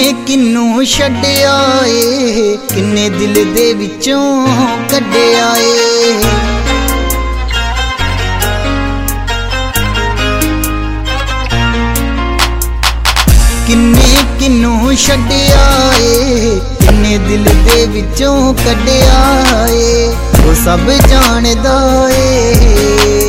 किन्नू छड्डिया ए, किन्ने दिल दे विचों कड्डिया ए। किन्ने किन्नू छड्डिया ए, किन्ने दिल दे विचों कड्डिया ए। वो सब जानदा ए,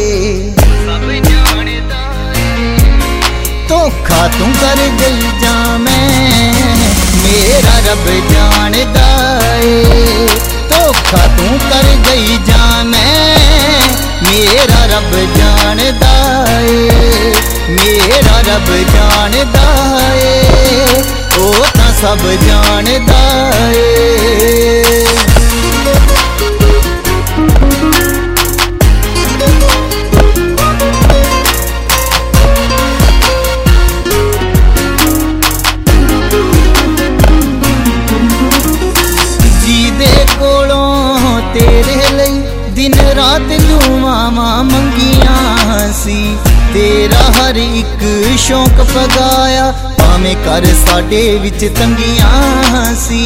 धोखा तू कर गई जा मैं, मेरा रब जानदा ए। धोखा तू कर गई जा मैं, मेरा रब जानदा ए। मेरा रब जानदा ए, ओ तां सब जानदा ए। तेरे लई दिन रात दुआवां मंगियां सी, तेरा हर एक शौक पगाया, भावें कर साडे विच तंगियां सी।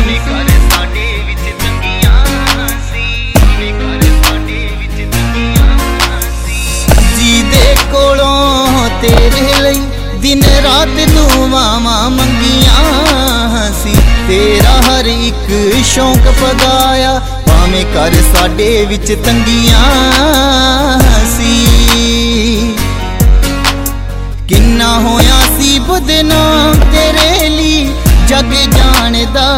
जी दे कोलों तेरे लई दिन रात दुआवां मंगियां सी, तेरा हर एक शौक पगाया, भावें कर साडे विच तंगियां सी। किन्ना होया सी बदनाम तेरे लिए जग जानदा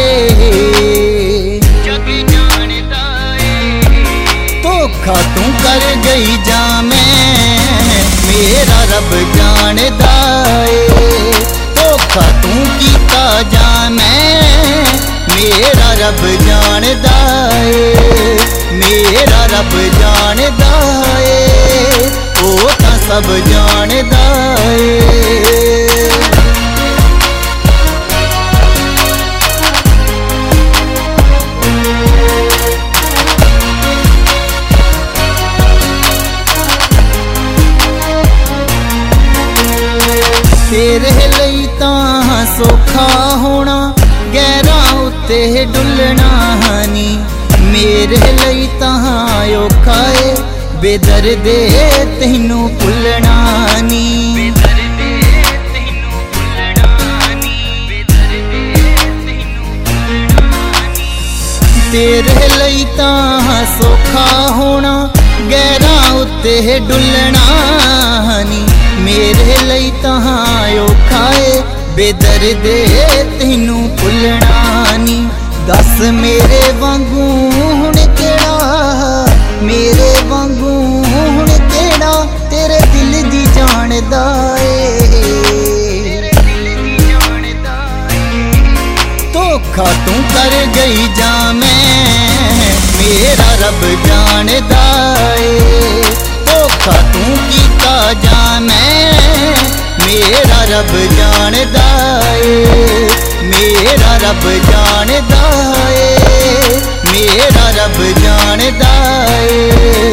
ए, जग जानदा ए। धोखा तू कर गई जा मैं, मेरा रब जानदा ए। धोखा तू कीता जा मैं, मेरा रब जानदा ए। मेरा रब जानदा ए, ओ तां सब जानदा ए। तेरे लई तां सौखा होना, गैरां उत्ते डुलना नी, मेरे लई तां औखा ए, बेदर्दे तैनू भुलना नी। तेरे लई तां सौखा होना, गैरां उत्ते डुलना नी, मेरे लई तां औखा ए, बेदर्दे तैनू भुलना नी। दस मेरे वांगू हुण केड़ा, मेरे वांगू हुण केड़ा, तेरे दिल दी जानदा ए। धोखा तू कर गई जा मैं, मेरा रब जानदा ए। धोखा तू कीता जा मैं, मेरा रब जानदा ए। मेरा रब जानदा ए, मेरा रब जानदा ए।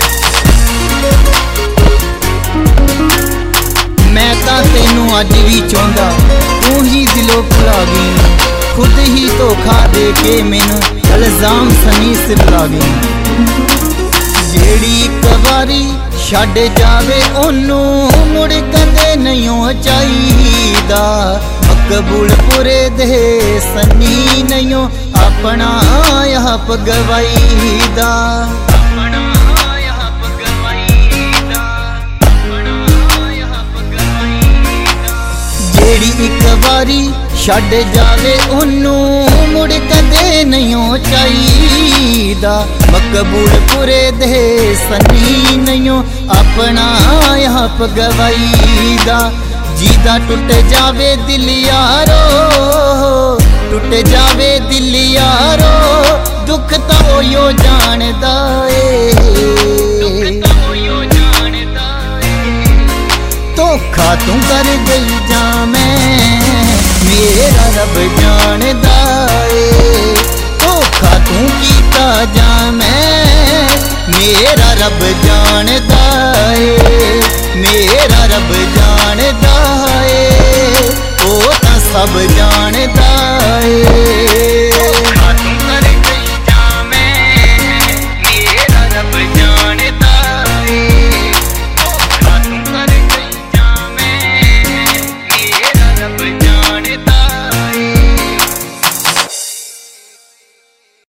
मैं तां तैनू अज भी चाहुंदा, तू ही दिलों भुला गई, खुद ही धोखा दे के मैनू इल्जाम सनी सिर ला गई। जेड़ी एक वारी छड्ड जावे ओनू मुड़ कदे नहीं चाहिदा, मकबूलपुरे दे सनी नहीं अपना आप गवाईदा। जेड़ी एक वारी छड्ड जावे ओनू मुड़ कदे नहीं चाहिदा, मकबूलपुरे दे सनी नहीं अपना आप गवाईदा। जीदा टुट जावे दिल यारो, टुट जावे दिल यारो, दुख तो ओयो जानदा ए। धोखा तू कर गई जा मैं, मेरा रब जानदा ए। धोखा तू कीता जा मैं, मेरा रब जानदा ए। मेरा रब जानदा ए, ओ तां सब जानदा है।